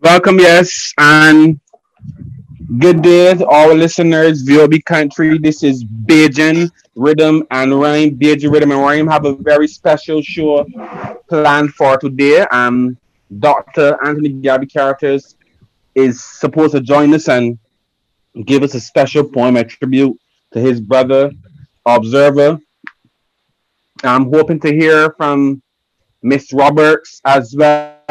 Welcome, yes, and good day to all listeners, VOB country. This is Bajan Rhythm and Rhyme. Bajan Rhythm and Rhyme have a very special show planned for today. Dr. Anthony Gabby Characters is supposed to join us and give us a special poem, a tribute to his brother, Observer. I'm hoping to hear from Miss Roberts as well.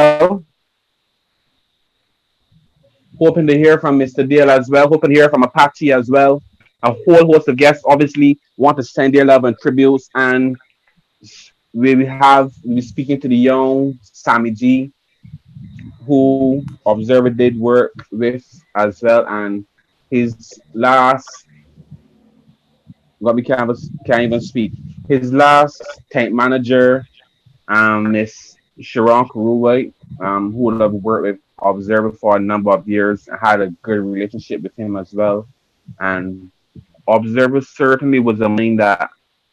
Hoping to hear from Mr. Dale as well. Hoping to hear from Apache as well. A whole host of guests obviously want to send their love and tributes. And we'll be speaking to the young Sammy G, who Observer did work with as well. And his last, what we can't even speak. His last tank manager, Miss Sharon Karuway, who would have worked with Observer for a number of years and had a good relationship with him as well. And Observer certainly was a mind that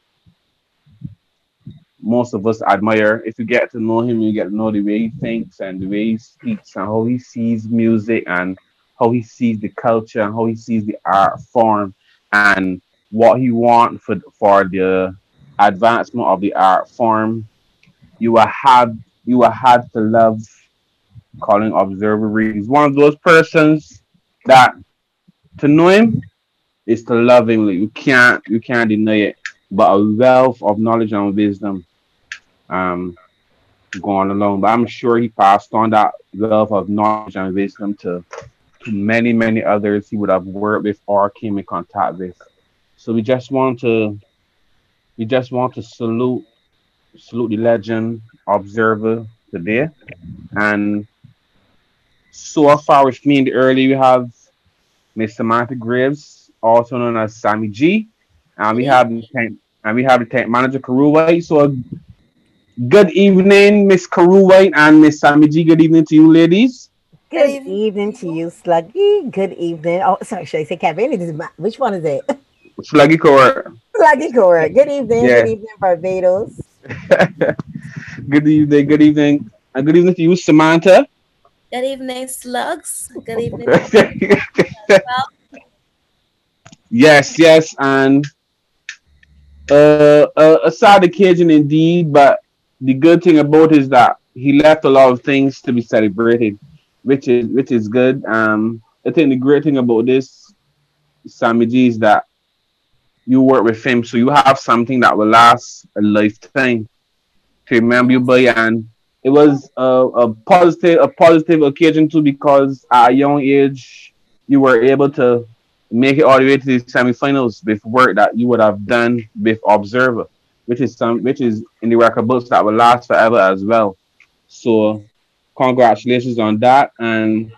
most of us admire. If you get to know him, you get to know the way he thinks and the way he speaks and how he sees music and how he sees the culture and how he sees the art form and what he wants for the advancement of the art form. You will have you will have to love calling Observer Reed. He's one of those persons that to know him is to love him. Like, you can't deny it. But a wealth of knowledge and wisdom um going along. But I'm sure he passed on that wealth of knowledge and wisdom to many, many others he would have worked with or came in contact with. So we just want to salute the legend Observer today. And so far with me in the early we have Miss Samantha Graves, also known as Sammy G. And we Yeah. have the tank manager Karuway. So good evening, Miss Karuway and Miss Sammy G. Good evening to you ladies. Good Good evening. evening to you, Sluggy. Good evening. Oh, sorry, should I say Cabernet? Which one is it? Sluggy Core. Sluggy Core. Good evening. Yeah. Good evening, Barbados. Good evening, good evening. And good evening to you, Samantha. Good evening, slugs. Good evening to well. Yes, yes, and a sad occasion indeed, but the good thing about it is that he left a lot of things to be celebrated, which is good. I think the great thing about this Sammy G is that you work with him, so you have something that will last a lifetime to remember you by, and it was a positive occasion too because at a young age you were able to make it all the way to the semifinals with work that you would have done with Observer, which is in the record books that will last forever as well. So congratulations on that. And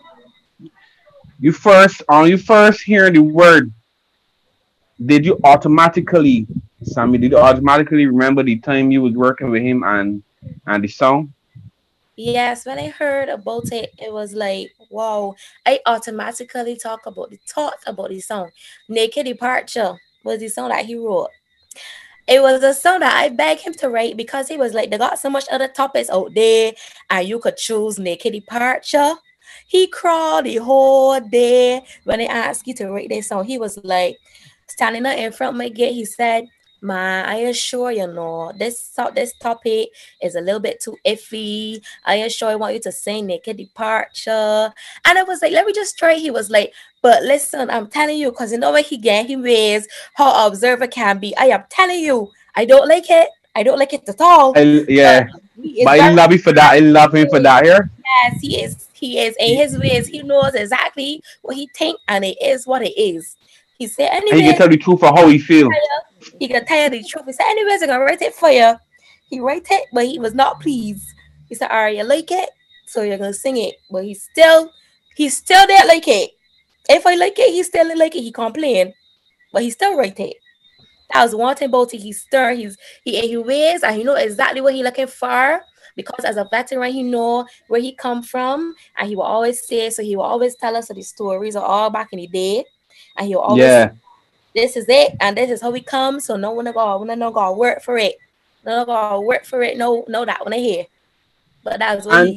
you first hear the word, did you automatically, Sammy, did you automatically remember the time you was working with him and the song? Yes, when I heard about it, it was like, wow. I automatically thought about the song. Naked Departure was the song that he wrote. It was a song that I begged him to write because he was like, they got so much other topics out there, and you could choose Naked Departure. He crawled the whole day when they asked you to write this song. He was like standing up in front of my gate. He said, "Man, I assure you, no, this topic is a little bit too iffy. I assure I want you to sing Naked Departure." And I was like, "Let me just try." He was like, "But listen, I'm telling you, because you know what he ways how observer can be. I am telling you, I don't like it. I don't like it at all. But Yeah, he is but I very love you for that. I love him for that here. yes, he is. He is in his ways. He knows exactly what he think, and it is what it is. He said, And he can anyway, tell the truth for how he feel. he can tell you the truth. He said, anyways, I'm gonna write it for you. He wrote it, but he was not pleased. He said, all right, you like it, so you're gonna sing it. But he still didn't like it. If I like it, he still didn't like it. He complained, but he still write it. That was one thing about it. He weighs and he know exactly what he looking for because as a veteran he know where he come from and he will always say so he will always tell us the stories of all back in the day and he will always say Yeah, this is it and this is how we come so no one gonna work for it. No gonna work for it. No that one I hear. But that's what and he.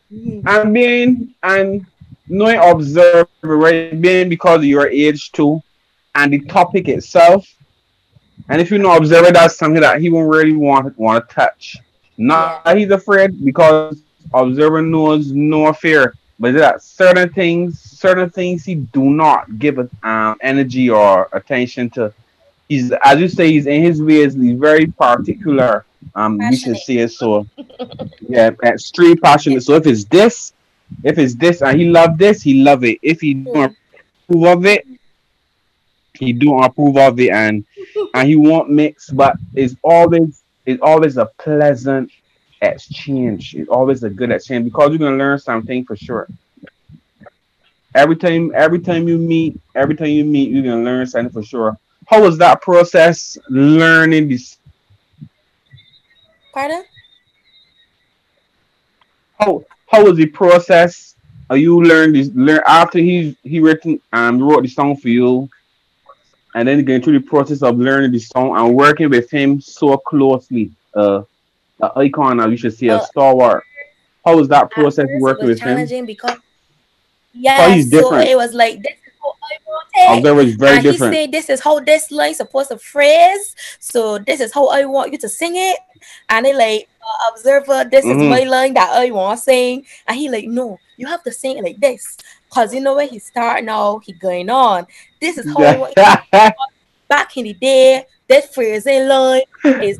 Mhm. and knowing observer, right? Being because of your age too, and the topic itself. And if you know observer, that's something that he won't really want to touch. Not Yeah. that he's afraid, because observer knows no fear. But there are certain things he do not give energy or attention to. He's, as you say, he's in his ways. He's very particular. We should Passionate. say it so. Yeah, extreme passionate. So if it's this, and he love this, he love it. If he don't Mm. approve of it, he don't approve of it, and he won't mix. But it's always a pleasant exchange. It's always a good exchange, because you're gonna learn something for sure. Every time you meet, you're gonna learn something for sure. How was that process learning the song? Pardon? How was the process? You learn after he wrote the song for you, and then going through the process of learning the song and working with him so closely. An icon, or you should say a Uh, stalwart. How was that at process first it working was with him? challenging because Because yes, he's so different. it was like this is how I want it. Observer is very And he different. said this is how this line supposed to phrase. So this is how I want you to sing it. And they like observer, this is my Mm-hmm. line that I want to sing. And he like, no, you have to sing it like this. Cause you know where he start now, he going on. This is how I want you to back in the day, that phrasing line is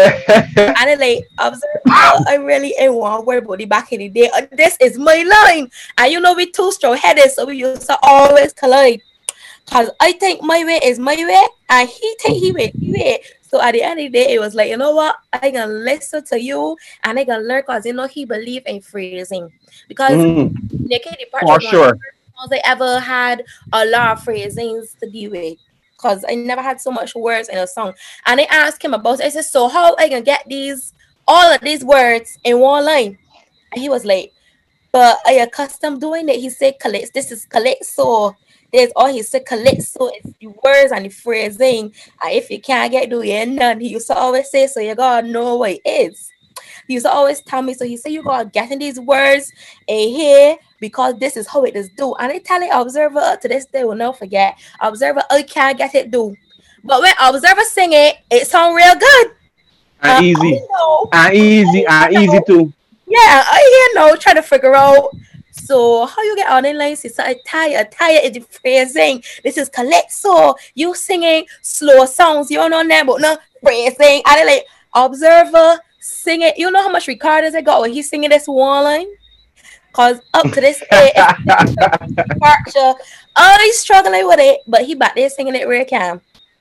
and then like observer, I really ain't want to worry about the back in the day. This is my line. And you know we two strong headed, so we used to always collide. Cause I think my way is my way and he think he way. So at the end of the day, it was like, you know what? I gonna listen to you and I gonna learn cause you know he believe in phrasing. Because Mm-hmm. Naked Departure For is one of the sure. first songs I ever had a lot of phrasings to deal with. Cause I never had so much words in a song. And I asked him about it. I said, so how I gonna get these all of these words in one line? And he was like, but I accustomed doing it. He said calypso. This is calypso. There's all he said calypso. It's the words and the phrasing. And if you can't get do it, none. He used to always say, so you gotta know what it is. He used to always tell me, so he said, you gotta get in these words in here because this is how it is do. And I tell it, observer to this day will never forget. Observer, I can't get it do. But when observer sing it, it sound real good. And I easy. know. And easy. I And easy know. too. Yeah, I hear now trying to figure out. So how you get on in line? Sister, I tire is the phrasing. This is calypso. You singing slow songs. You don't know that, but no phrasing. And they like observer sing it. You know how much recordings I got when he's singing this one line? Cause up to this day, if this departure, I struggling with it, but he back there singing it real calm.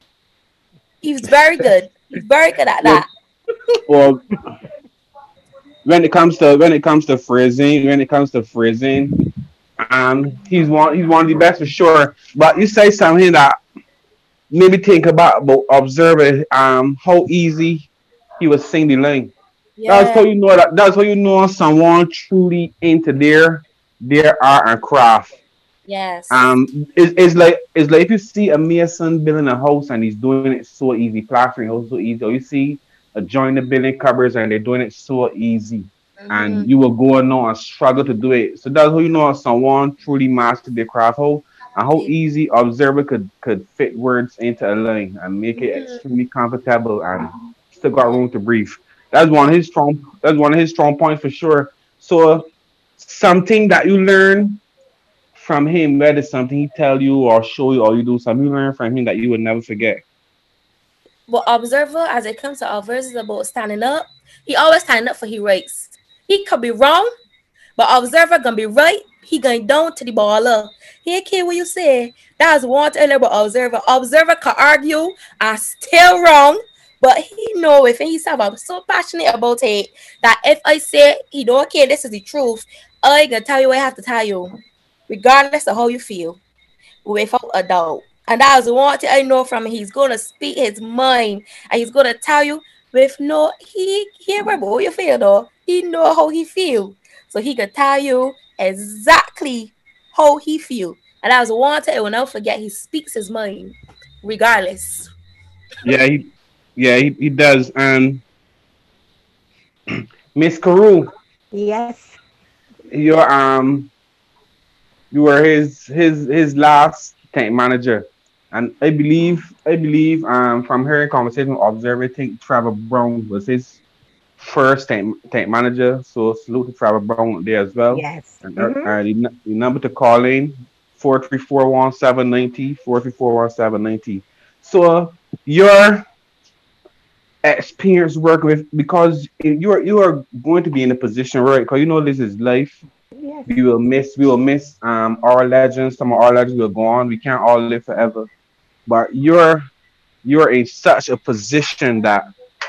He's very good. He's very good at well, that. well, when it comes to phrasing, he's one of the best for sure. But you say something that maybe think about observing how easy he was sing the line. That's how Yeah. you know that's how you know someone truly into their art and craft. Yes. It's like if you see a mason building a house and he's doing it so easy, plastering house so easy, or you see a joiner building cupboards and they're doing it so easy, and Mm-hmm. you will go on and struggle to do it. So that's how you know someone truly mastered their craft, how and how easy observer could fit words into a line and make it Mm-hmm. extremely comfortable and still got Yeah. room to breathe. That's one of his strong points for sure. So something that you learn from him, whether something he tell you or show you or you do something you learn from him that you would never forget. But observer, as it comes to our verses about standing up, he always standing up for he rights. He could be wrong, but observer gonna be right. He going down to the baller. He care what you say. That's one thing about observer. Observer can argue and still wrong, but he know if himself. I'm so passionate about it that if I say he don't care, this is the truth. I gonna tell you what I have to tell you, regardless of how you feel, without a doubt. And that is one thing I know from him. He's gonna speak his mind and he's gonna tell you with no he remember how you feel though. He know how he feel. So he can tell you exactly how he feel. And that was one thing I will never forget. He speaks his mind regardless. Yeah, he does. And Miss Carew, Yes. you're you were his last tank manager, and I believe from hearing conversation with Observer, I think Trevor Brown was his first tank manager. So salute to Trevor Brown there as well. Yes. And Mm-hmm. the number to call in 4341790 4341790. So your experience working with, because you are going to be in a position, right? Because you know this is life. Yes. We will miss our legends. Some of our legends will go on. We can't all live forever. But you're in such a position that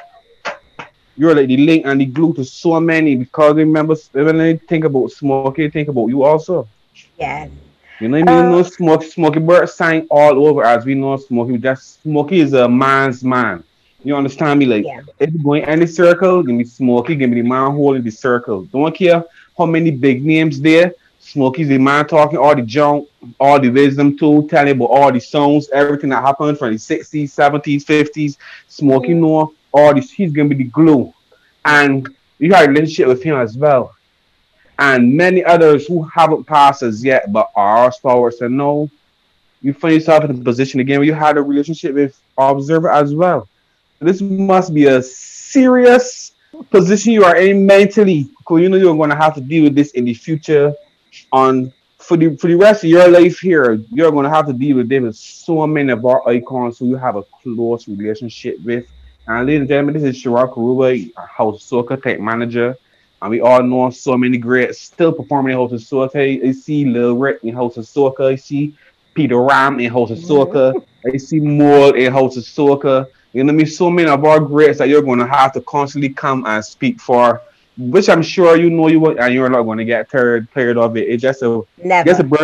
you're like the link and the glue to so many, because remember when I think about Smokey, think about you also. Yes. You know what I mean? You Uh, know Smokey Bird sang all over, as we know Smokey. Just Smokey is a man's man. You understand me? Like yeah. if you going any circle, give me Smokey, give me the man holding the circle. Don't care how many big names there. Smokey's the man talking all the junk, all the wisdom too, telling about all the songs, everything that happened from the 60s, 70s, 50s. Smokey Mhm. know all this. He's gonna be the glue. And you had a relationship with him as well, and many others who haven't passed us yet but are stalwarts. And no, you find yourself in a position again where you had a relationship with Observer as well. So this must be a serious position you are in mentally, because you know you're going to have to deal with this in the future. On For the rest of your life here, you're going to have to deal with them with so many of our icons who you have a close relationship with. And ladies and gentlemen, this is Shirak Karuba, House Soca Tech Manager. And we all know so many greats still performing in House of Soca. I see Lil Rick in House of Soca. I see Peter Ram in House of Mhm. Soca. I see Moore in House of Soca. You know what I mean? So many of our greats that you're going to have to constantly come and speak for, which I'm sure you know you will, and you're not going to get tired of it. It's just a Never.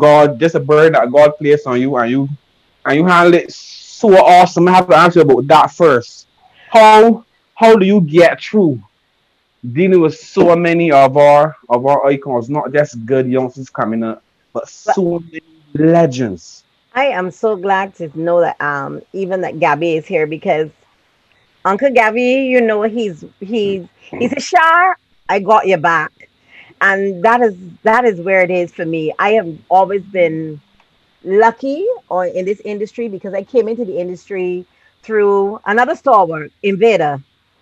bird that God placed on you, and you handle it so awesome. I have to ask you about that first. How how do you get through dealing with so many of our icons, not just good youngsters coming up, but But so many legends? I am so glad to know that even that Gabby is here because Uncle Gabby, you know, he's a Shar. I got your back. And that is where it is for me. I have always been lucky or in this industry because I came into the industry through another stalwart, Invader.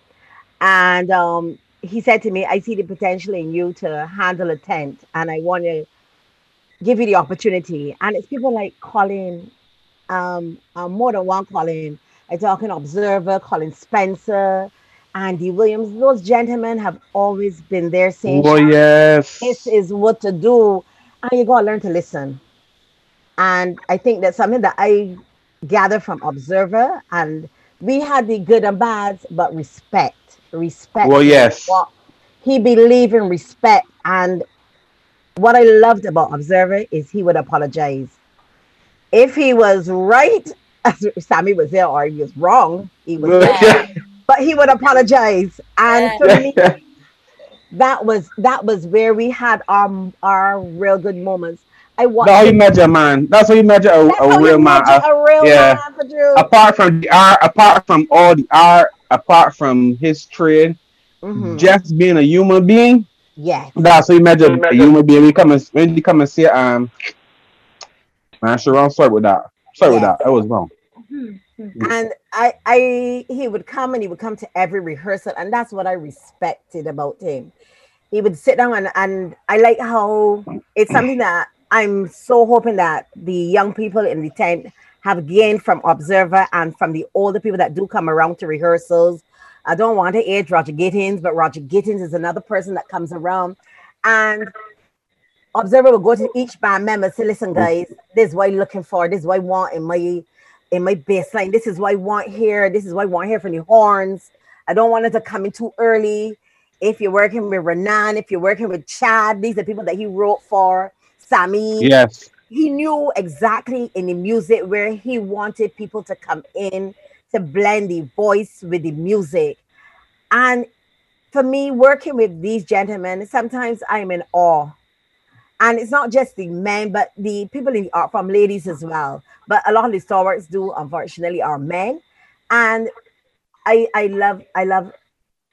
And he said to me, I see the potential in you to handle a tent and I want to give you the opportunity. And it's people like Colin, more than one Colin. I talking Observer, Colin Spencer, Andy Williams. Those gentlemen have always been there saying, Oh Sharon, this yes. is what to do. And you gotta learn to listen. And I think that's something that I gather from Observer. And we had the good and bads, but respect. Oh Respect is yes. what he believed in respect. And what I loved about Observer is he would apologize. If he was right, as Sammy was there, or he was wrong, he was there. Yeah. But he would apologize. And Yeah. for me, that was where we had our real good moments. I That's how watched you him. measure, man. That's how you measure That's a how real you man. measure a real Yeah. man for Drew. Apart from his trade, Mm-hmm. just being a human being, Yes. that's how you measure a human being. When you come and say, man, sure, I'm sorry with that. Sorry with Yes. that. I was wrong. And I he would come and he would come to every rehearsal, and that's what I respected about him. He would sit down and I like how it's something that I'm so hoping that the young people in the tent have gained from Observer and from the older people that do come around to rehearsals. I don't want to age Roger Gittins, but Roger Gittins is another person that comes around. And Observer will go to each band member and say, listen, guys, this is what I'm looking for. This is what I want in my bass line. This is what I want here. This is what I want here from the horns. I don't want it to come in too early. If you're working with Renan, if you're working with Chad, these are people that he wrote for. Sammy, Yes. he knew exactly in the music where he wanted people to come in to blend the voice with the music. And for me, working with these gentlemen, sometimes I'm in awe, and it's not just the men, but the people in the art from ladies as well. But a lot of the stalwarts do, unfortunately, are men. And I love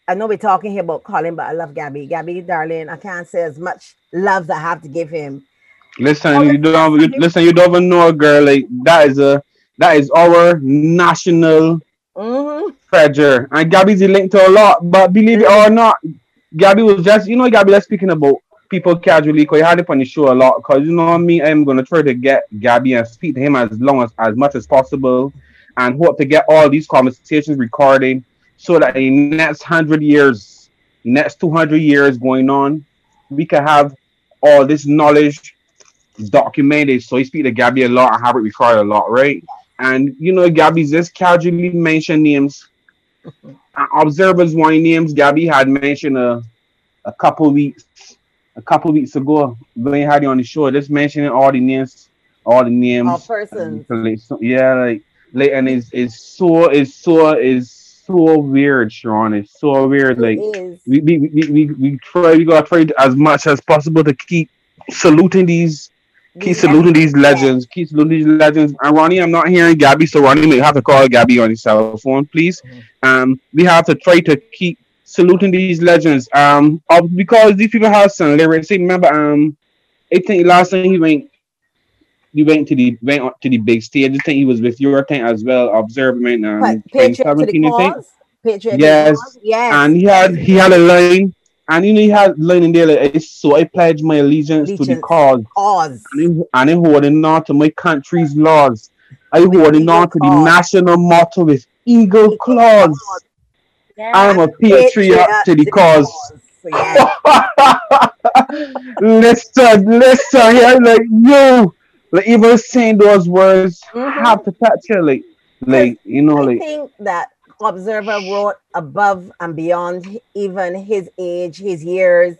I know we're talking here about Colin, but I love Gabby. Gabby, darling, I can't say as much love that I have to give him. Listen, Oh, listen. You don't even know, girl. Like that is our national mm-hmm. treasure. And Gabby's linked to a lot, but believe it or not, Gabby was just, Gabby, let's speaking about people casually, because you had it on the show a lot. Because you know me, I'm going to try to get Gabby and speak to him as much as possible, and hope to get all these conversations recorded so that in the next 100 years, next 200 years going on, we can have all this knowledge documented. So you speak to Gabby a lot and have it recorded a lot, right? And Gabby just casually mentioned names. Observers one names Gabby had mentioned a couple weeks ago when you had you on the show, just mentioning all the Our names. persons. Yeah, like, and it's so weird, Sharon. It's so weird. It Like is. we gotta try as much as possible to saluting these keep These saluting legends, these yes. legends. Keep saluting these legends. And Ronnie, I'm not hearing Gabby, so Ronnie may have to call Gabby on his cell phone, please. Mhm. We have to try to keep saluting these legends. Because these people have some lyrics. See, remember, I think last time he went to the big stage. I think he was with your thing as well. Observant, Patriot to the 2017, I think. cause. Patriot to the Yes, cause. Yes. and he had a line, and he had a line in there like, so I pledge my allegiance to the Legions. cause, Cause. and I'm holding on to my country's laws. I With holding eagle on to the cause. national motto with eagle Eagle cause. claws. I'm Yeah. a patriot Patriot to the to the cause. cause. So yes. Listen, yeah, like you, like even saying those words Mm-hmm. have to touch you, Because I like think that Observer wrote above and beyond even his age, his years.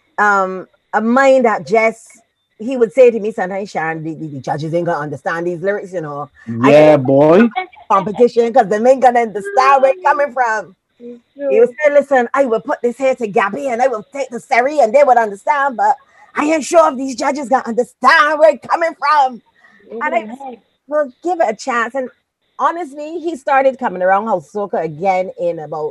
A mind that just he would say to me sometimes, Sharon, the judges ain't gonna understand these lyrics, you know. I yeah, said boy. competition because they ain't gonna understand where it coming from. He would say, listen, I will put this here to Gabby and I will take the Seri and they would understand, but I ain't sure if these judges gonna understand where it coming from. And I will give it a chance. And honestly, he started coming around House Soca again in about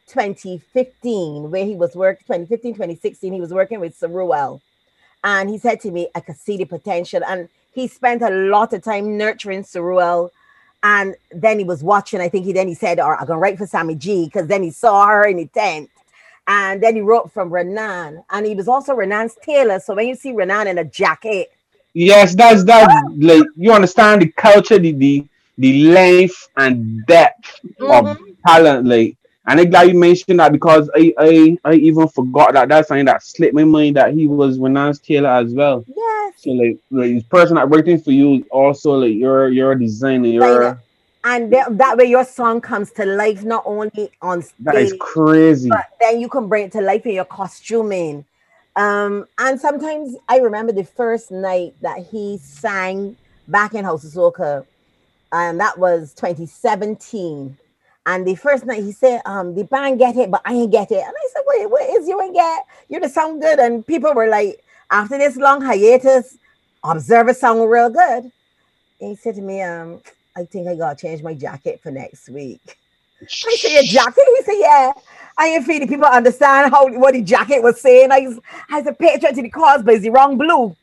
2015, where he was working 2015, 2016. He was working with Saruel. And he said to me, I could see the potential. And he spent a lot of time nurturing Saruel. And then he was watching, I think he said, or I'm gonna write for Sammy G, because then he saw her in the tent. And then he wrote from Renan. And he was also Renan's tailor. So when you see Renan in a jacket, Yes, that's like you understand the culture, the length and depth of mhm, talent, like. And I'm glad you mentioned that because I even forgot that that's something that slipped my mind that he was Renance Taylor as well. yes, So like the person that writing for you also like your designer, designer. your And that way your song comes to life not only on that is stage, crazy. but then you can bring it to life in your costuming. And sometimes I remember the first night that he sang back in House of Soca, and that was 2017. And the first night he said, the band get it, but I ain't get it. And I said, wait, what is you ain't get? You just sound good. And people were like, after this long hiatus, Observer sound real good. And he said to me, I think I gotta change my jacket for next week. I say a jacket? He said, yeah. I ain't feeling people understand what the jacket was saying. I said, patriot to the cause, but it's the wrong blue.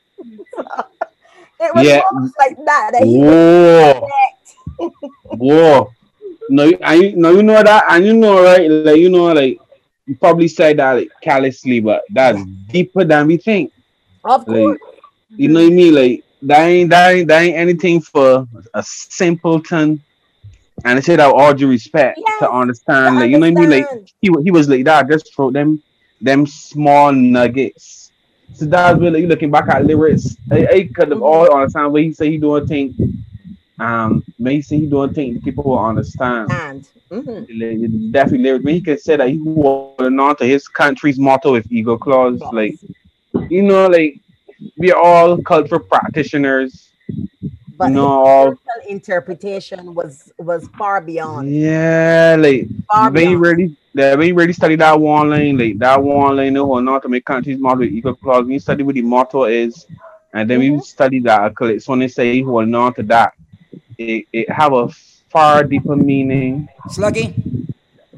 It was Yeah. almost like that he was Whoa. correct. Whoa. No, no, you know that, and you know, right? Like like you probably said that like callously, but that's Yeah, deeper than we think. of Like course. you know what I mean? Like that ain't anything for a simpleton. And I say that with all due respect to Yes, to understand. Like you know what I mean? Like understand. he was like that. Just throw them small nuggets. So that's really you looking back at lyrics. I could have Mhm. all understand what he say he doing think. When he say he doing think people will understand. And mhm. Definitely lyrics. When he can say that he holding on to his country's motto with eagle claws, like Clause. like we're all cultural practitioners, But his all lyrical interpretation was far beyond, yeah, like far beyond. when you really study that one line, no hold on to my country's motto with eagle clause. When you study what the motto is, and then we Mhm. study that accolade. So when they say holding on to that, it have a far deeper meaning. Sluggy,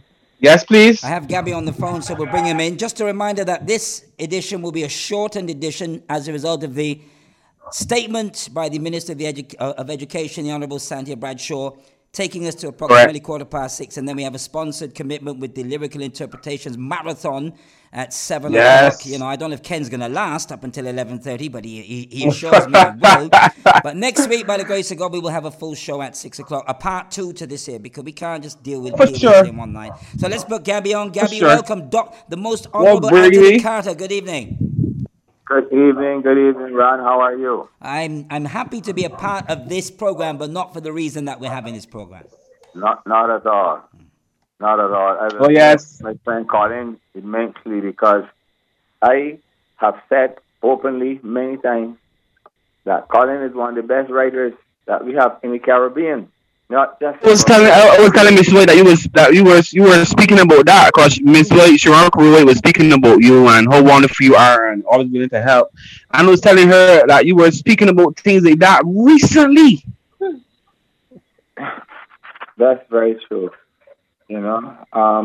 Yes, I please. have Gabby on the phone, so we'll bring him in. Just a reminder that this edition will be a shortened edition as a result of the statement by the Minister of Education, the Honourable Santia Bradshaw, taking us to Correct. approximately 6:15, and then we have a sponsored commitment with the Lyrical Interpretations Marathon at 7 o'clock. You Yes. know, I don't know if Ken's going to last up until 11:30, but he assures me he will. But next week, by the grace of God, we will have a full show at 6 o'clock, a part two to this here, because we can't just For deal with it sure. in one night. So let's put Gabby on. For Gabby, sure. welcome, the most Well, honourable Anthony Brady. Carter. Good evening. Good evening, Ron. How are you? I'm happy to be a part of this program, but not for the reason that we're having this program. Not at all. Not at all. I Oh will miss yes. my friend Colin immensely because I have said openly many times that Colin is one of the best writers that we have in the Caribbean, not just I in was telling Barbados. I was telling Miss White that you were speaking about that because Miss White Sharon White was speaking about you and how wonderful you are and always willing to help. And I was telling her that you were speaking about things like that recently. That's very true. You know.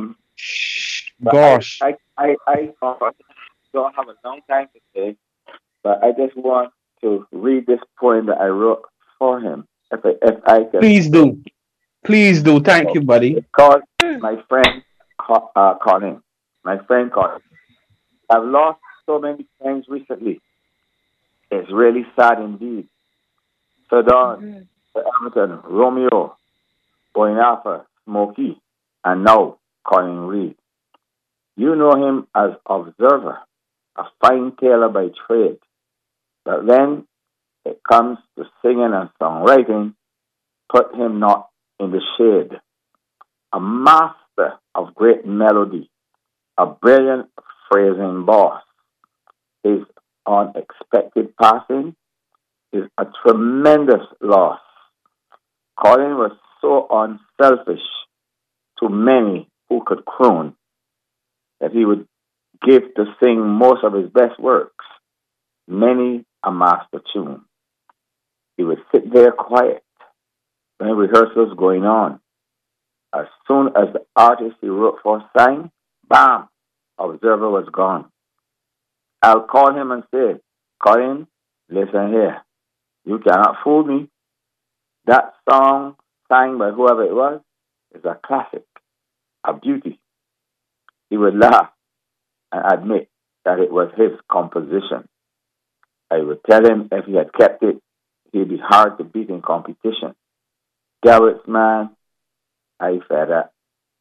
But Gosh. I don't have a long time to say, but I just want to read this poem that I wrote for him. If I can. Please do. Please do. Thank you, buddy. It's called My Friend Colin. My friend Colin. I've lost so many friends recently. It's really sad indeed. Sir Don, Mhm. Sir Hamilton, Romeo, Boynafa, Smokey, and now Colin Reed. You know him as Observer, a fine tailor by trade. But when it comes to singing and songwriting, put him not in the shade. A master of great melody, a brilliant phrasing boss. His unexpected passing is a tremendous loss. Colin was so unselfish to many who could croon that he would give to sing most of his best works, many a master tune. He would sit there quiet when rehearsals going on. As soon as the artist he wrote for sang, bam, Observer was gone. I'll call him and say, Colin, listen here. You cannot fool me. That song sang by whoever it was is a classic, a beauty. He would laugh and admit that it was his composition. I would tell him if he had kept it, he'd be hard to beat in competition. Garrett's man, I fed up.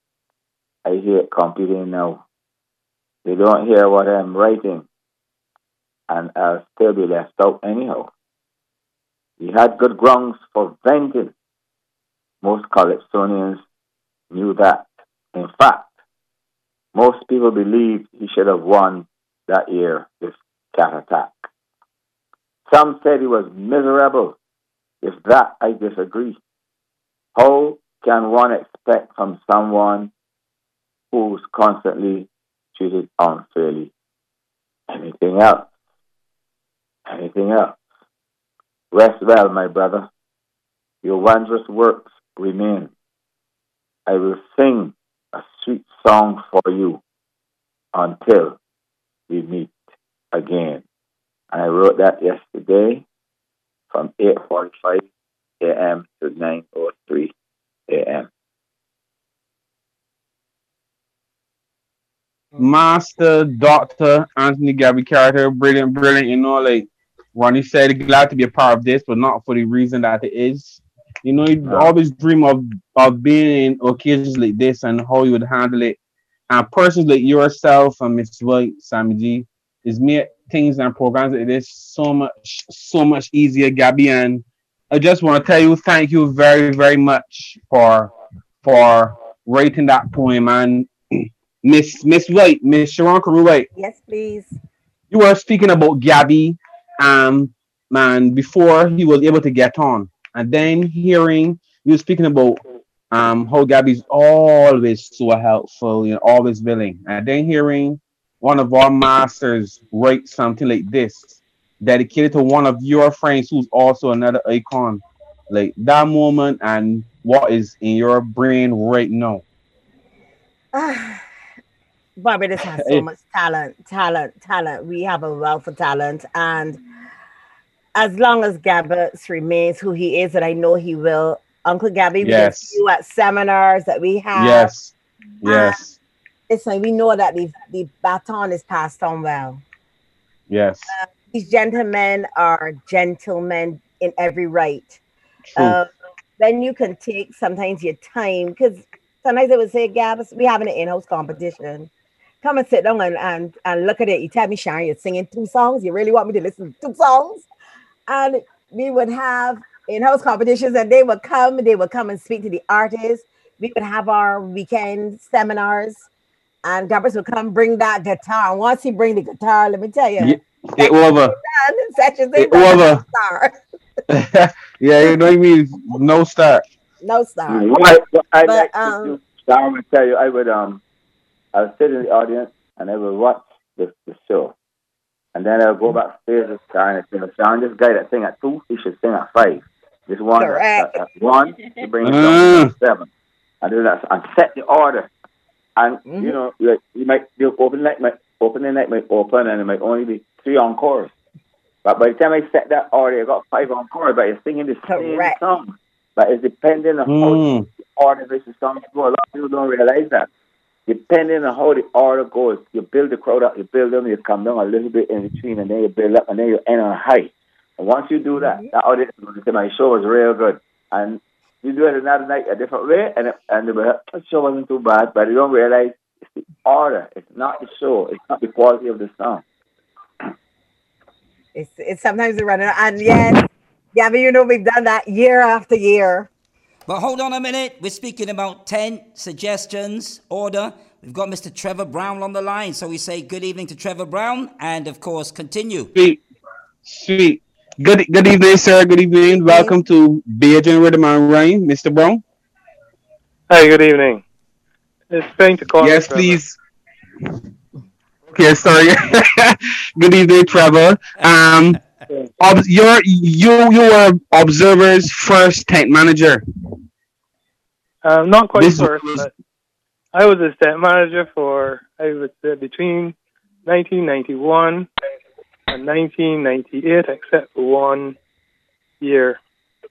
I hate competing now. They don't hear what I'm writing, and I'll still be left out anyhow. He had good grounds for venting. Most Calypsonians knew that. In fact, most people believed he should have won that year this cat attack. Some said he was miserable. With that, I disagree. How can one expect from someone who's constantly treated unfairly? Anything else? Anything else? Rest well, my brother. Your wondrous works remain. I will sing a sweet song for you until we meet again. And I wrote that yesterday from 8:45 a.m. to 9:03 a.m. Master Doctor Anthony Gabby Carter, brilliant, brilliant. You know, like Ronnie said, glad to be a part of this, but not for the reason that it is. You know, you No, always dream of being in occasions like this and how you would handle it. And persons like yourself and Miss White, Sammy G, is made things and programs like this so much easier, Gabby. And I just want to tell you, thank you very, very much for writing that poem. And Miss White, Miss Sharon Carew White, Yes, please. you were speaking about Gabby, man, before he was able to get on, and then hearing you speaking about how Gabby's always so helpful, you know, always willing, and then hearing one of our masters write something like this, dedicated to one of your friends who's also another icon, like that moment and what is in your brain right now. Ah, Barbados has so much talent. We have a wealth of talent, and as long as Gabbert remains who he is, and I know he will, Uncle Gabby, we can see Yes. you at seminars that we have, Yes. and Yes. it's like we know that the baton is passed on well. Yes. These gentlemen are gentlemen in every right. True. Uh, then you can take sometimes your time because sometimes they would say, Gabs, we having an in-house competition. Come and sit down and look at it. You tell me, Sharon, you're singing two songs. You really want me to listen to two songs? And we would have in-house competitions and they would come and speak to the artists. We would have our weekend seminars and Gabbers would come bring that guitar. And once he bring the guitar, let me tell you, Ye- It sessions over. ain't done. Sessions It ain't done with no over. star. Yeah, you know what I mean? No start. No star. What I But like to do, I will tell you, I'll sit in the audience and I will watch the show. And then I'll go backstage and start and say, Sean, this guy that sing at 2, he should sing at 5. This one correct. at 1, he bring it down to Mm. 7. And do that and set the order. And Mhm. you might the opening night might open and it might only be 3 encores. But by the time I set that order, I got 5 encores, but you're singing the same Correct. song. But it's depending on how Mm. the order of the songs go. A lot of people don't realize that. Depending on how the order goes, you build the crowd up, you build them, you come down a little bit in between, and then you build up, and then you end on a high. And once you do that, that audience is going to say, my show was real good. And you do it another night a different way, and the show wasn't too bad, but you don't realize it's the order. It's not the show. It's not the quality of the song. It's sometimes the running and yes, yeah, but you know we've done that year after year. But hold on a minute. We're speaking about 10 suggestions, order. We've got Mr. Trevor Brown on the line. So we say good evening to Trevor Brown and, of course, continue. Sweet. Sweet. Good evening, sir. Good evening. Welcome to Beijing Rhythm and Rain, Mr. Brown. Hi, good evening. It's trying to call me Yes, Trevor. please. Okay, sorry. Good evening, Trevor. Yeah. You were Observer's first tent manager. Not quite This first, was but I was a state manager for, I would say, between 1991 and 1998, except for 1 year.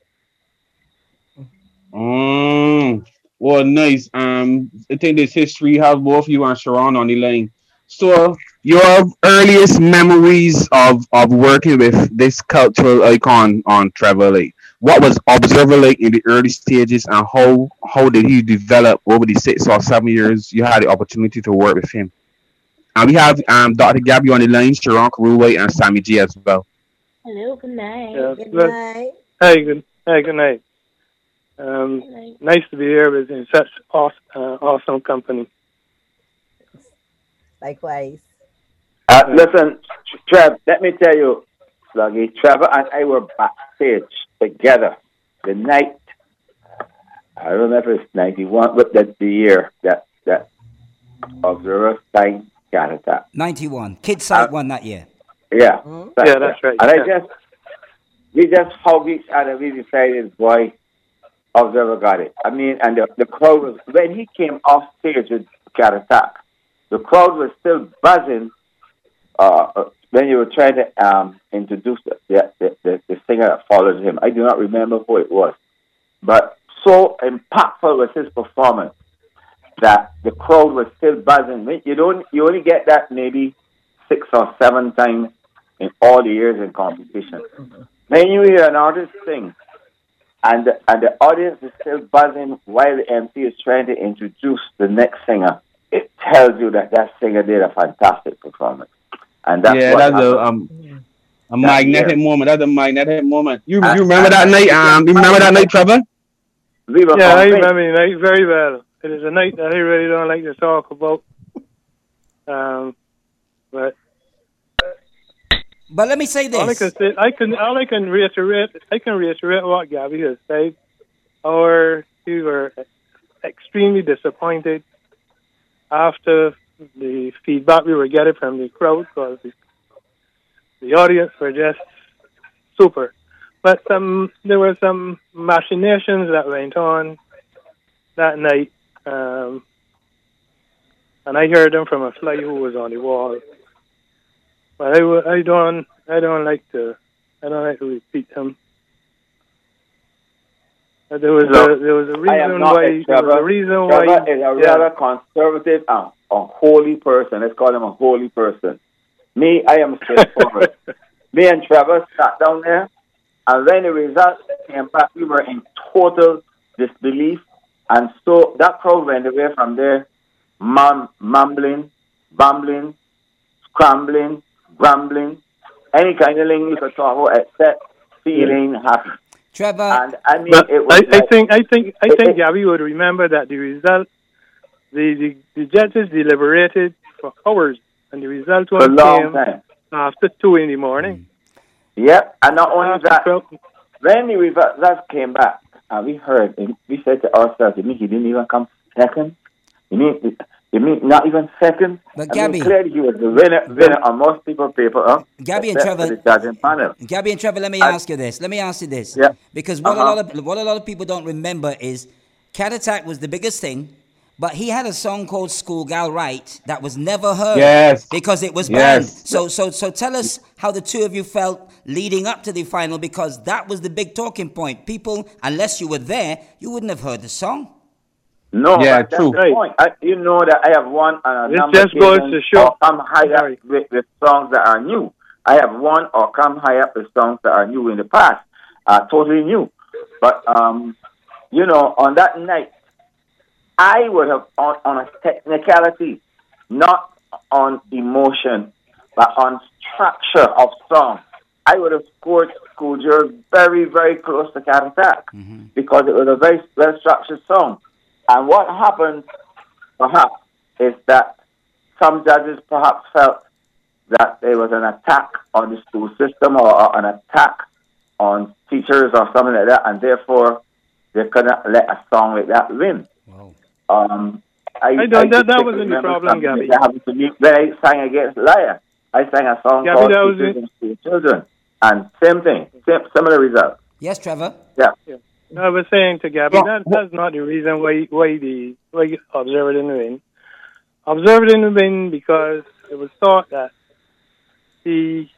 Well, nice. I think this history have both you and Sharon on the line. So, your earliest memories of working with this cultural icon on Trevor, like what was Observer like in the early stages, and how did he develop over the 6 or 7 years you had the opportunity to work with him? And we have Dr. Gabby on the line, Sharon Karuway, and Sammy G as well. Hello, good night. Yeah. Good But, night. good night. Good night. Nice to be here with in such awesome company. Likewise. Listen, Trev, let me tell you, Sluggy, Trevor and I were backstage together the night. I don't remember if it's 91, but that's the year that Observer signed Canada. 91. Kids Site Uh, won that year. yeah, Mhm. Yeah, that's right. And Yeah. we just hugged each other. We decided, boy, Observer got it. I mean, and the crowd was, when he came off stage with Caratak, the crowd was still buzzing when you were trying to introduce the singer that followed him. I do not remember who it was. But so impactful was his performance that the crowd was still buzzing. You only get that maybe 6 or 7 times in all the years in competition. When you hear an artist sing and the audience is still buzzing while the MC is trying to introduce the next singer, it tells you that that singer did a fantastic performance. And that's Yeah, what that's happened a that magnetic year. moment. That's a magnetic moment. You And, remember and, that and night? we just You remember that night, Trevor? we were Yeah, I convinced. remember the night very well. It is a night that I really don't like to talk about. But But let me say all I can this. say, all I can reiterate what Gabby has said. We were extremely disappointed after the feedback we were getting from the crowd because the audience were just super. But there were some machinations that went on that night. and I heard them from a fly who was on the wall. But I don't like to repeat them. There was a I am reason not why. a There was Trevor. a reason Trevor why. is a Yeah. rather conservative and a holy person. Let's call him a holy person. Me, I am straightforward. Me and Trevor sat down there, and when the results came back, we were in total disbelief. And so that crowd went away from there, mumbling, bumbling, scrambling, grumbling, any kind of thing you could talk about except feeling happy. Trevor, And I mean, But it was I like, think Gabby would remember that the result, the judges deliberated for hours, and the result for a one long came time. after 2 in the morning. Yep, and not only After that, 12 when the results came back, and we heard, and we said to ourselves, you mean he didn't even come second? You mean not even second? But I Gabby, mean, clearly he was the winner on most people's paper, Gabby and except for Trevor, the judging panel. Gabby and Trevor, let me And- ask you this. Yeah. Because what Uh-huh. a lot of people don't remember is Cat Attack was the biggest thing, but he had a song called Schoolgirl Right that was never heard. Yes. Because it was Yes. banned. So tell us how the two of you felt leading up to the final, because that was the big talking point. People, unless you were there, you wouldn't have heard the song. No, Yeah, but that's true. the point. You know that I have won on a This number of just goes occasions to show- or come high up Sorry. with songs that are new. I have won or come high up with songs that are new in the past, totally new. But you know, on that night, I would have on a technicality, not on emotion, but on structure of song. I would have scored Schoolgirl very, very close to Cat Attack because it was a very well structured song. And what happened, perhaps, is that some judges perhaps felt that there was an attack on the school system or an attack on teachers or something like that, and therefore they couldn't let a song like that win. Wow. That wasn't the problem, Gabby. That happened to me when I sang against Liar. I sang a song Gabby, called that was Teachers it. and School Children, and same thing, similar result. Yes, Trevor? Yeah. I was saying to Gabby, Well, that's not the reason why Observer didn't win. Observer didn't win because it was thought that he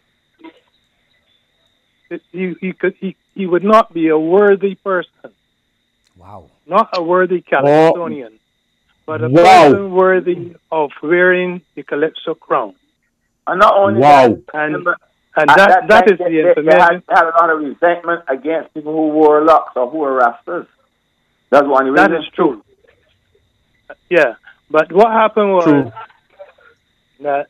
would not be a worthy person, Wow. not a worthy Calypsonian, but a Wow. person worthy of wearing the Calypso crown. And not only Wow. that, And remember, and at that time, is the they information. had a lot of resentment against people who wore locks or who were rastas. That's one of the That reasons. is true. Yeah, but what happened was True. that,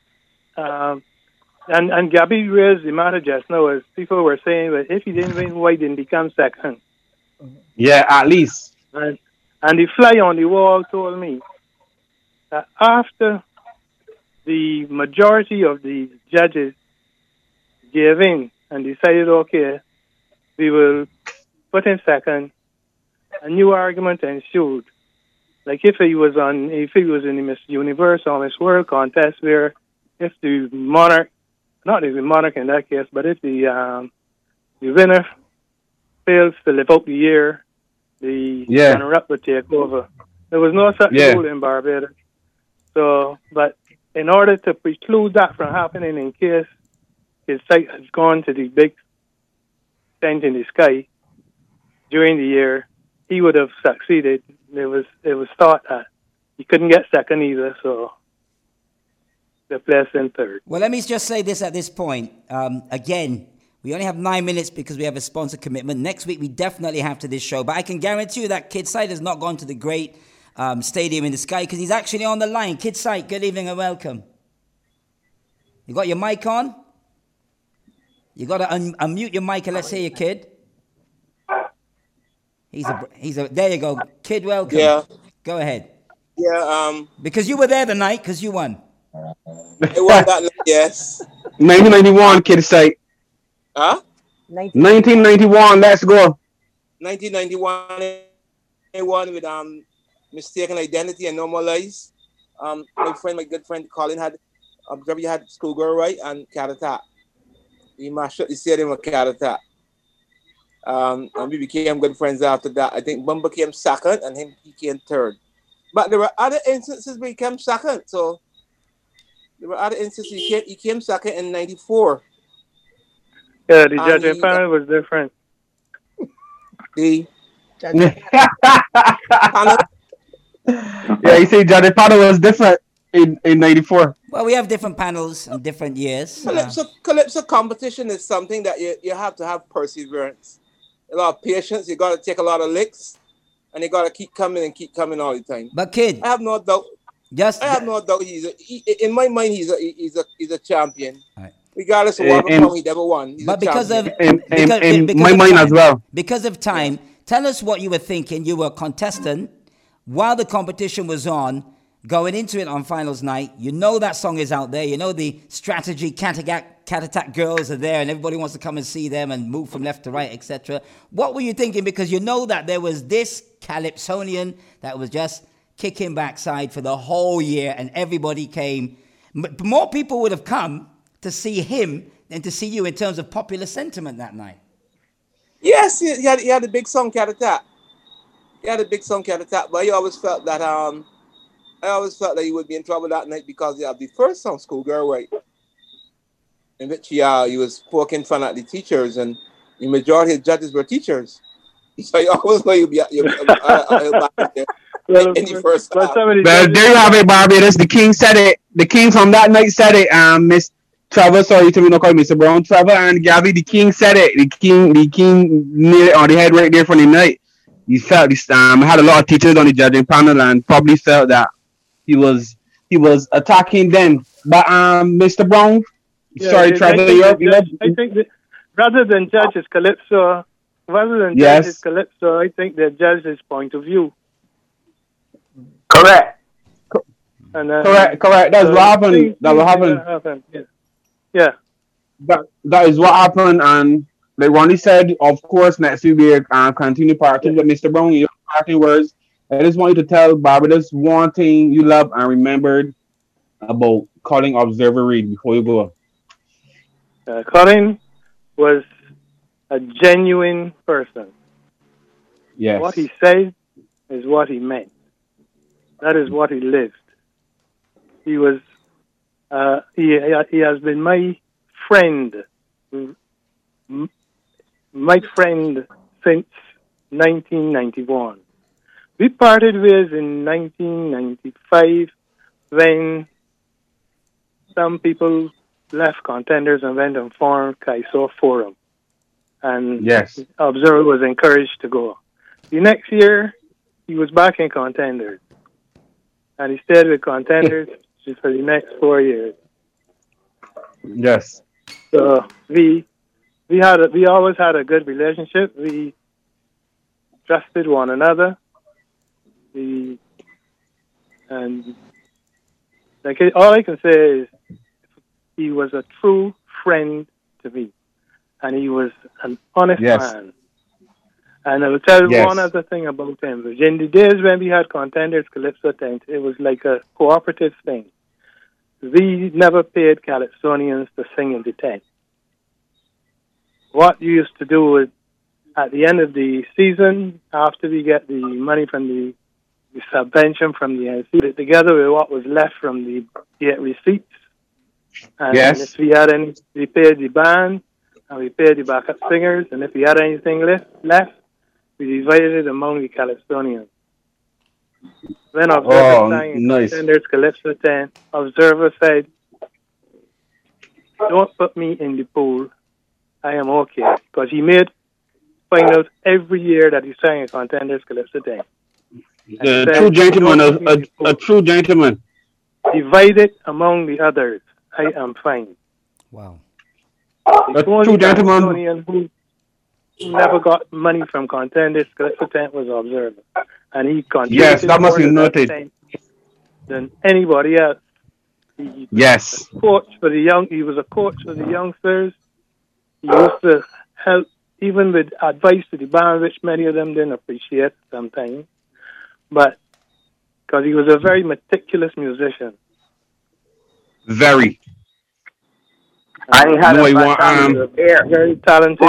and Gabby raised the matter just now, as people were saying, that if he didn't win, why didn't he come second? Yeah, at least. And the fly on the wall told me that after the majority of the judges gave in and decided, okay, we will put him second, a new argument ensued. Like if he was in the Miss Universe or Miss World contest, where if the monarch, not the monarch in that case, but if the winner fails to live out the year, the Yeah. runner-up would take over. There was no such Yeah. rule in Barbados. So, but in order to preclude that from happening in case his sight has gone to the big tent in the sky during the year, he would have succeeded. It was thought that he couldn't get second either, so they placed in third. Well, let me just say this at this point. Again, we only have 9 minutes because we have a sponsor commitment. Next week, we definitely have to this show. But I can guarantee you that Kid Sight has not gone to the great stadium in the sky because he's actually on the line. Kid Sight, good evening and welcome. You got your mic on? You got to unmute your mic and let's hear you, Kid. There you go. Kid, welcome. Yeah. Go ahead. Yeah, Because you were there the night because you won. I won that night, yes. 1991, Kid Sight. Huh? 1991, let's go. 1991, I won with Mistaken Identity and Normalize. My good friend Colin had Schoolgirl Right and Cat Attack. We mashed up the stadium with Cat Attack. And we became good friends after that. I think Bumba came second and he came third. But there were other instances where he came second. So there were other instances he came second in '94. Yeah, the judging panel was different. The Yeah, panel, you see, Johnny Potter was different in '94. Well, we have different panels and different years. calypso competition is something that you have to have perseverance, a lot of patience. You got to take a lot of licks, and you got to keep coming all the time. But kid, I have no doubt. In my mind, he's a champion. Right. Regardless of what he ever won. He's but a because of champion. In my of mind time, as well. because of time, tell us what you were thinking. You were a contestant while the competition was on, going into it on finals night. You know that song is out there. You know the strategy cat attack girls are there, and everybody wants to come and see them and move from left to right, etc. What were you thinking? Because you know that there was this Calypsonian that was just kicking backside for the whole year, and everybody came. More people would have come to see him than to see you in terms of popular sentiment that night. Yes, he had a big song, Cat Attack. He had a big song, Cat Attack, but I always felt that he would be in trouble that night because he had the first song, Schoolgirl Right, in which he was poking fun at the teachers, and the majority of judges were teachers. So I always know you'll be back there in the first half. But there you have it, Barbados. The King said it. The King from that night said it. Miss Trevor, sorry to me, not call Mr. Brown. Trevor and Gabby, the King said it. The King nailed it on the head right there from the night. He felt this. Had a lot of teachers on the judging panel and probably felt that he was attacking them. But Mr. Brown, sorry, Trevor, I think that rather than judge his Calypso, I think they judge his point of view. Correct. And, correct. That's what happened. That's what happened. Yeah. That is what happened. And like Ronnie said, of course, next week we continue parting. But Mr. Brown, your parting words. I just want you to tell Barbados one thing you love and remembered about Colin Observer Reid before you go. Colin was a genuine person. Yes. What he said is what he meant. That is what he lived. He was. He has been my friend. My friend since 1991. We parted ways in 1995 when some people left Contenders and went and formed Kaiso Forum. And yes, Observer was encouraged to go. The next year, he was back in Contenders. And he stayed with Contenders for the next 4 years. Yes. So we always had a good relationship. We trusted one another. All I can say is he was a true friend to me, and he was an honest man. And I will tell you one other thing about him. In the days when we had Contenders Calypso tent, it was like a cooperative thing. We never paid Calypsonians to sing in the tent. What you used to do was, at the end of the season, after we get the money from the subvention from the NC, together with what was left from the receipts. And if we had any, we paid the band, and we paid the backup singers, and if we had anything left, we divided it among the Calypsonians. When Observer sang in Contenders Calypso 10, Observer said, "Don't put me in the pool. I am okay." Because he made finals every year that he sang in Contenders Calypso 10. A true gentleman, a true gentleman. Divide it among the others. I am fine. Wow. A true gentleman who never got money from Contenders Calypso 10 was Observer. And he contributed. Yes, that must be noted. Than anybody else. He was a coach for the young. He was a coach for the youngsters. He used to help, even with advice to the band, which many of them didn't appreciate sometimes. But because he was a very meticulous musician. Very. And he had very talented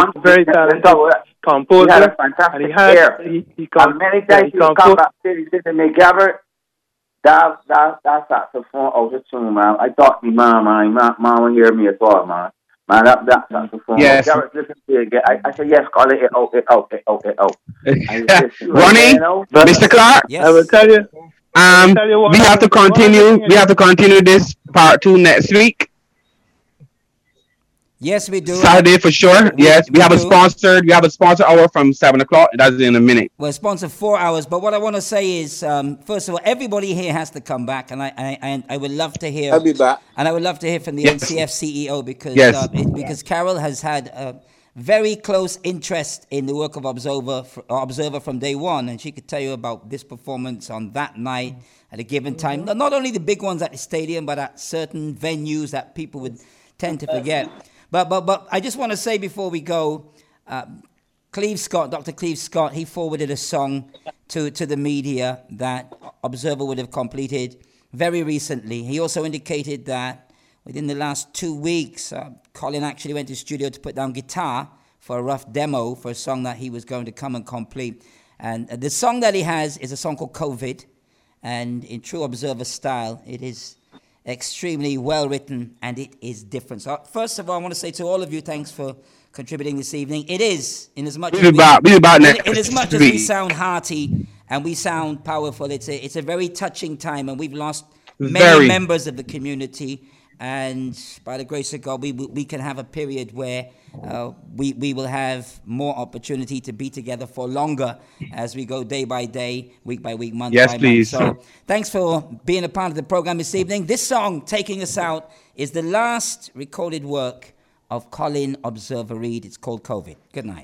composer. He had a fantastic and he many times he would come back, he didn't make Gabbard, That saxophone out of tune, man. I thought the mama hear me at all, man. Man, that saxophone. Yes. Garrett, listen to it again. I said, yes, call it out. Ronnie, Mr. Clark, Yes. I will tell you. we have to continue. We have to continue this part 2 next week. Yes, we do. Saturday for sure. Yes, we have a do. sponsor. We have a sponsor hour from 7:00. That's in a minute. We're sponsored 4 hours, but what I want to say is, first of all, everybody here has to come back, and I would love to hear. I'll be back. And I would love to hear from the Yes. NCF CEO because Yes. because Carol has had a very close interest in the work of Observer from day one, and she could tell you about this performance on that night at a given time. Not only the big ones at the stadium, but at certain venues that people would tend to forget. But I just want to say before we go, Dr. Cleve Scott, he forwarded a song to the media that Observer would have completed very recently. He also indicated that within the last 2 weeks, Colin actually went to the studio to put down guitar for a rough demo for a song that he was going to come and complete. And the song that he has is a song called COVID. And in true Observer style, it is extremely well written and it is different. So first of all, I want to say to all of you, thanks for contributing this evening. It is, in as much as we sound hearty and we sound powerful, it's a very touching time, and we've lost many members of the community. And by the grace of God, we can have a period where we will have more opportunity to be together for longer as we go day by day, week by week, month by month. Please. So thanks for being a part of the program this evening. This song, Taking Us Out, is the last recorded work of Colin Observer Reid. It's called COVID. Good night.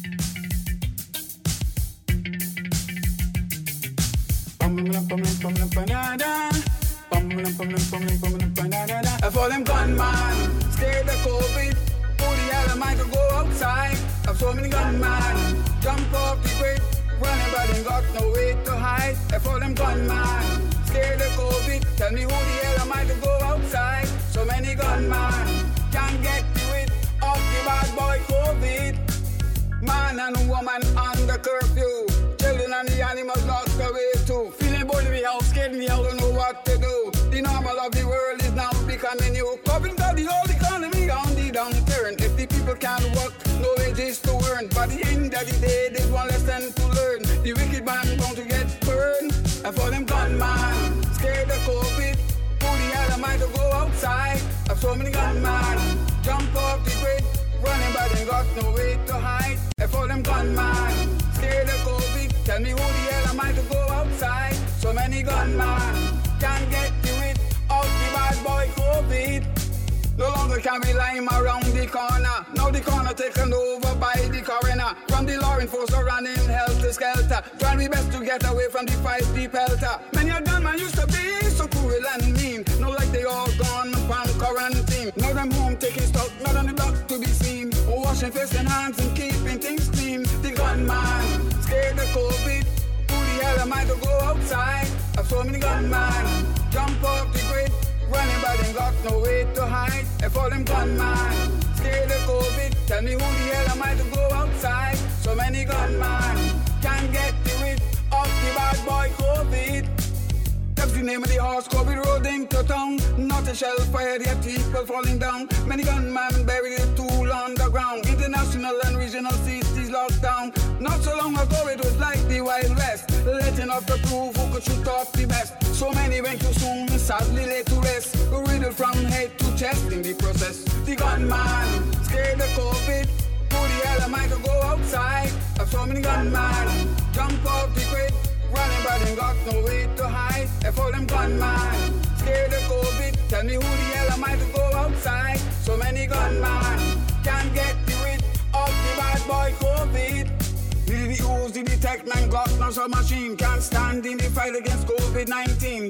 For them gunman, scared of COVID. Who the hell am I to go outside? I've so many gunman, jump off the grid, running but ain't got no way to hide. For them gunman, scared of COVID. Tell me who the hell am I to go outside? So many gunman, can't get to it. Off the bad boy COVID. Man and woman under curfew. Children and the animals lost their way too. Feeling bored to be out, scared me out, don't know what to do. The normal of the world is now becoming new. COVID got the whole economy on the downturn. If the people can't work, no wages to earn. By the end of the day, there's one lesson to learn. The wicked man going to get burned. And for them gunman, scared of COVID. Who the hell am I to go outside? I've so many gunman, jump off the grid, running but ain't got no way to hide. And for them gunman, scared of COVID. Tell me who the hell am I to go outside? So many gunman, can't get to it. Out the bad boy COVID. No longer can we lime around the corner. Now the corner taken over by the coroner. From the law enforcement running helter skelter. Trying we best to get away from the 5D pelter. Many a gunman used to be so cruel and mean. No like they all gone from quarantine. Now them home taking stock, not on the block to be seen. Washing face and hands and keeping things clean. The gunman, scared of COVID. Who the hell am I to go outside? I've so many gunman, jump off the grid, running but ain't got no way to hide. And for them gunman, scared of COVID. Tell me who the hell am I to go outside? So many gunman, can't get to it. Off the bad boy COVID. That's the name of the horse, COVID road into town. Not a shell fire, yet people falling down. Many gunmen buried a tool underground. International and regional cities locked down. Not so long ago it was like the Wild West, letting off the proof who could shoot off the best. So many went too soon, sadly laid to rest. Riddled from head to chest in the process. The gunman, scared of COVID. Who the hell am I to go outside? I've so many gunmen, jump off the grid, running but ain't got no way to hide. And for them gunman, scared of COVID. Tell me who the hell am I to go outside? So many gunman, can't get to it. Off the bad boy COVID. The Uzi, the Tech 9 Glock, no submachine. Can't stand in the fight against COVID-19.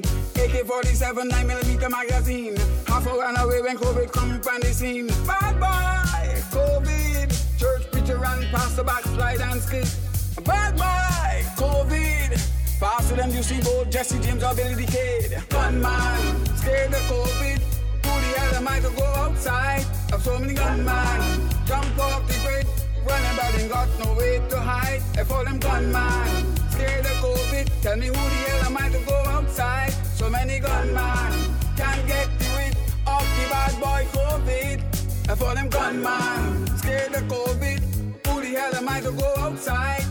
AK-47 9mm magazine. Half a run away when COVID come from the scene. Bad boy COVID. Church preacher run past the backslide and skid. Bad boy COVID. Faster than you see both Jesse James or Billy the Kid. Gunman, scared of COVID. Who the hell am I to go outside? I've so many gunman, jump off the grid, running but ain't got no way to hide. And for them gunman, scared of COVID. Tell me who the hell am I to go outside? So So many gunman can't get rid of the bad boy COVID. And for them gunman, scared of COVID. Who the hell am I to go outside?